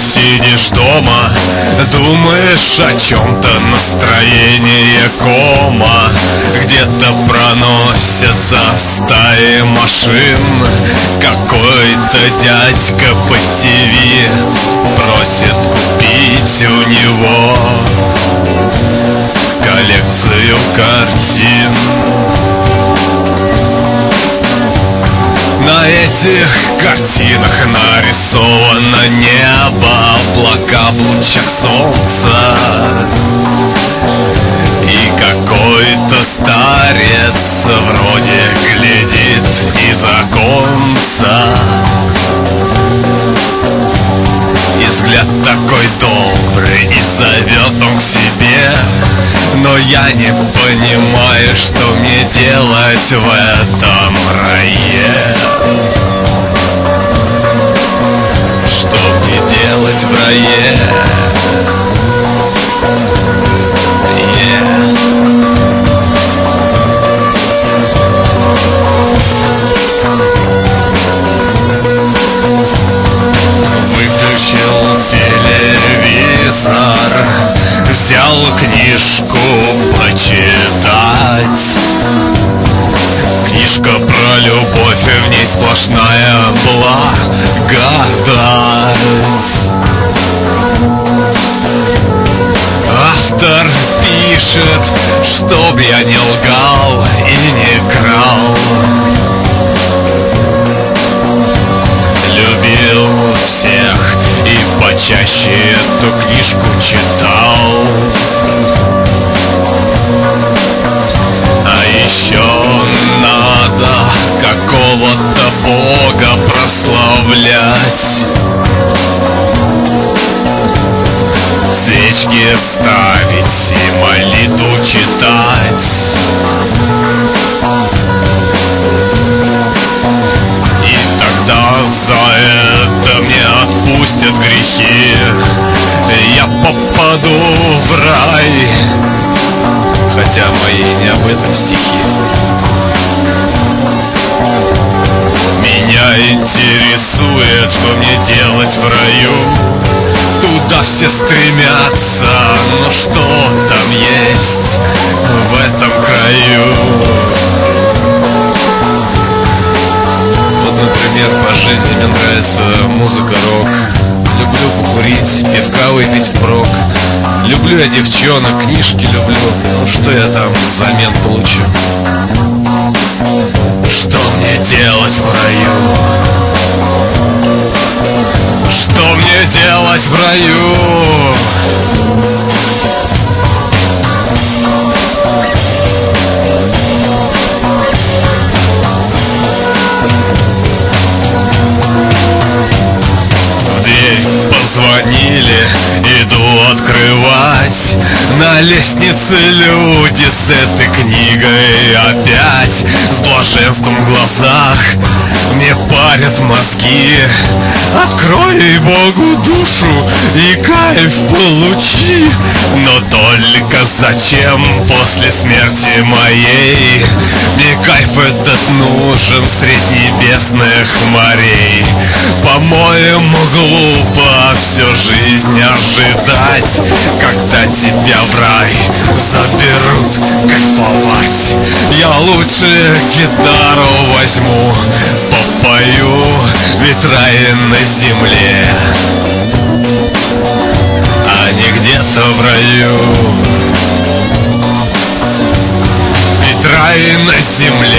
сидишь дома, думаешь о чем-то, настроение кома. Где-то проносятся стаи машин, какой-то дядька по ТВ просит купить у него коллекцию картин. На этих картинах нарисовано небо, облака в лучах солнца и какой-то старец вроде глядит из оконца. И взгляд такой добрый, и зовет он к себе. Но я не понимаю, что мне делать в этом рае. Что мне делать в рае? Выключил телевизор, взял книжку почитать. Книжка про любовь, и в ней сплошная благодать. Автор пишет, чтоб я не лгал и не крал, любил всех и почаще эту книжку читал. А еще надо какого-то бога прославлять, свечки ставить и молитву читать. И тогда за это мне отпустят грехи, я попаду в рай. Хотя мои не об этом стихи. Меня интересует, что мне делать в раю. Туда все стремятся, но что там есть в этом краю? Вот, например, по жизни мне нравится музыка рок. Люблю покурить, пивка выпить впрок. Люблю я девчонок, книжки люблю. Ну что я там взамен получу? Что мне делать в раю? Что мне делать в раю? Позвонили, иду открывать. На лестнице люди с этой книгой опять. С блаженством в глазах мне парят мозги. Открой Богу душу и кайф получи. Но только зачем после смерти моей мне кайф этот нужен средь небесных морей? По-моему, глупо всю жизнь ожидать, когда тебя в рай заберут кайфовать. Я лучше гитару возьму, попою, ведь рай на земле, а не где-то в раю. Ведь рай на земле,